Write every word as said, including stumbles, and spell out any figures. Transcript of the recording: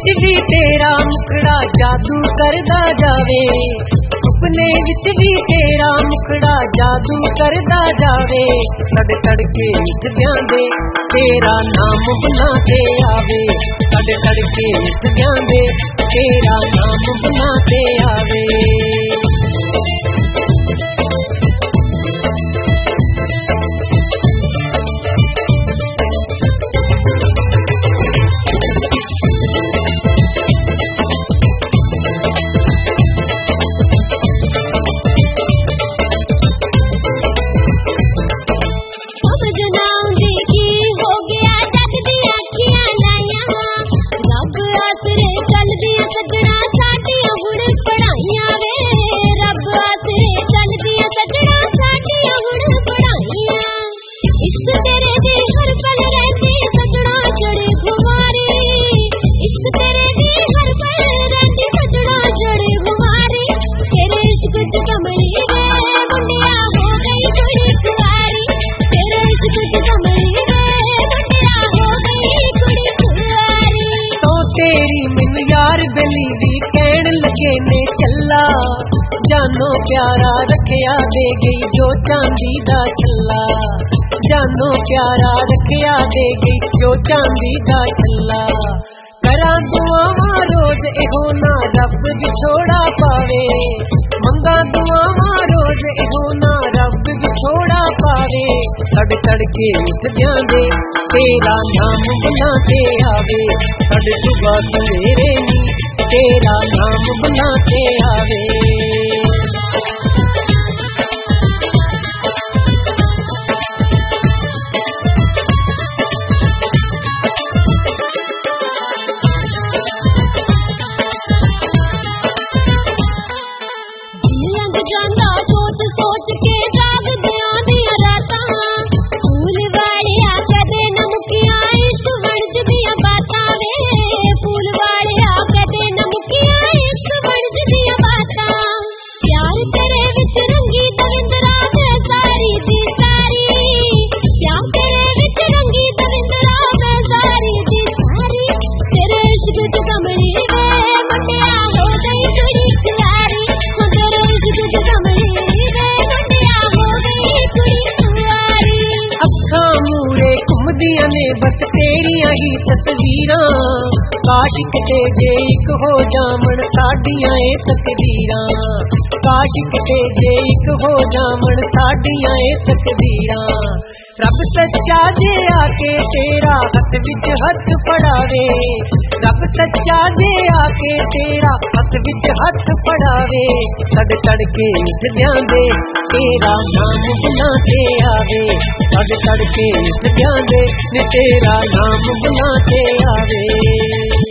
विच भी तेरा मुखड़ा जादू करदा जावे, सुपने विच भी तेरा मुखड़ा जादू करदा जावे। तड़ तड़के निकलियां दे तेरा नाम बना के आवे, तड़ तड़के निकलियां दे तेरा नाम बना के आवे। बेली भी कहन लगे ने चला, जानो प्यारा रखिया दे गई जो चांदी दा छल्ला, जानो प्यारा रखिया दे गई जो चांदी दा छल्ला। करा दुआवां रोज एहो ना रब विछोड़ा पावे, मंगा दुआवां रोज एहो ना रब विछोड़ा पावे। तड़ तड़ के उठदियां दे तेरा नाम बना के आवे, तड़ सुबह सवेरे नी तेरा नाम बना के आवे। जाना सोच सोच के जाग दिया दिया राता, फूल वालिया कदे नमकिया इश्क बन दिया बाता वे, फूल वालिया कदे नमकिया इश्क बन दिया बाता। प्यार तेरे विच रंगी दविंदरा वे सारी दी सारी, प्यार तेरे विच रंगी दविंदरा वे सारी दी सारी। तेरे इश्क च कमली वे मुंडिया हो गई कुड़ी कुआरी, तेरे इश्क च कमली वे मुंडिया हो गई कुड़ी कुआरी। अखां मूरे घुमदियां ने बस तेरियां ही तस्वीरां, काश किते जे इक हो जामन साडियां ए तकदीरां, काश किते जे इक हो जामन साडियां ए तकदीरां। रब सच्चा जे आके तेरा हथ विच हथ फड़ावे, रब सच्चा जे आके तेरा हथ विच हथ फड़ावे। तड़ तड़ के उठदियां दे तेरा नाम बना के आवे, तड़ तड़ के उठदियां दे तेरा नाम बना के आवे।